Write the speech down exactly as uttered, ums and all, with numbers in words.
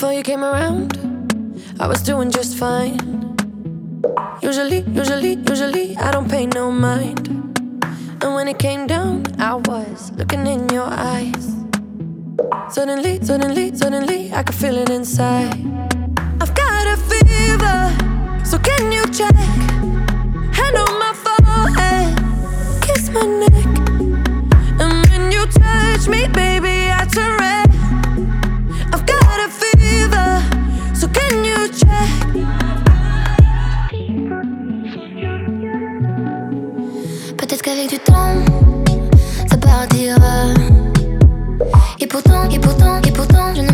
Before you came around, I was doing just fine. Usually, usually, usually I don't pay no mind. And when it came down, I was looking in your eyes. Suddenly, suddenly, suddenly I could feel it inside. I've got a fever, so can you check? Hand on my forehead, kiss my neck. And when you touch me, baby, I turn red. I've got a fever, so can you check? Peut-être qu'avec du temps, ça partira. Et pourtant, et pourtant, et pourtant, je ne